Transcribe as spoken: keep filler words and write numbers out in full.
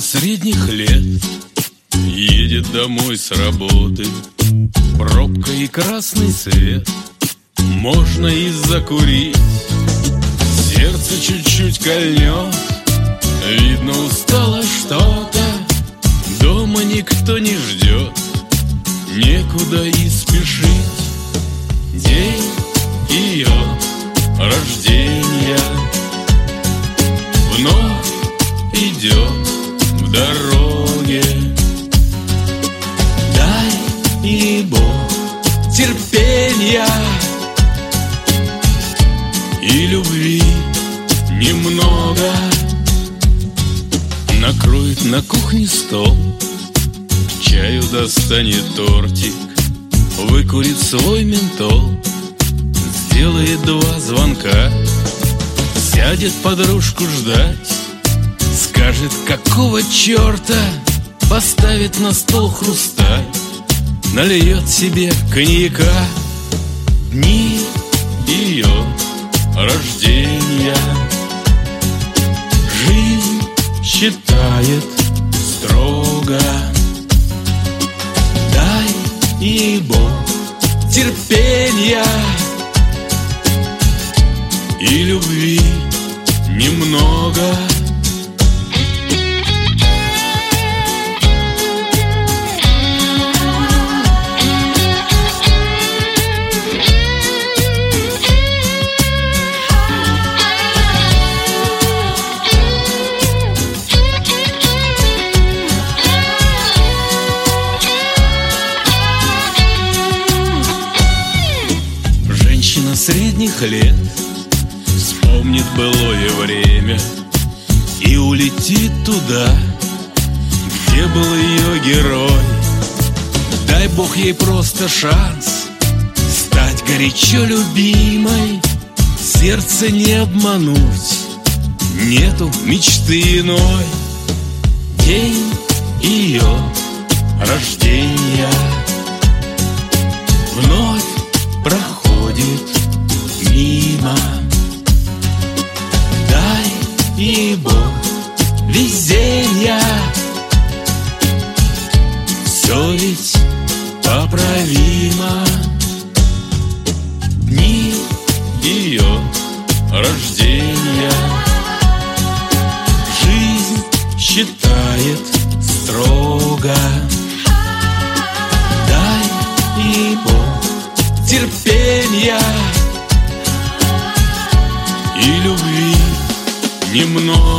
средних лет едет домой с работы, пробка и красный свет, можно и закурить. Сердце чуть-чуть кольнет, видно, устало что-то, дома никто не ждет, некуда и спешить. День ее рождения вновь идет в дороге. Дай ей Бог терпения и любви немного. Накроет на кухне стол, к чаю достанет тортик, выкурит свой ментол, сделает два звонка, сядет подружку ждать, скажет, какого черта, поставит на стол хрусталь, нальет себе коньяка. Дни ее рождения жизнь считает строго. Дай ей Бог терпения и любви немного. Средних лет вспомнит былое время и улетит туда, где был ее герой. Дай Бог ей просто шанс стать горячо любимой, сердце не обмануть, нету мечты иной. День ее рождения вновь проходит мимо. Дай ей Бог везения, все ведь поправимо. Дни ее рождения жизнь считает строго. Дай ей Бог терпения и любви немного.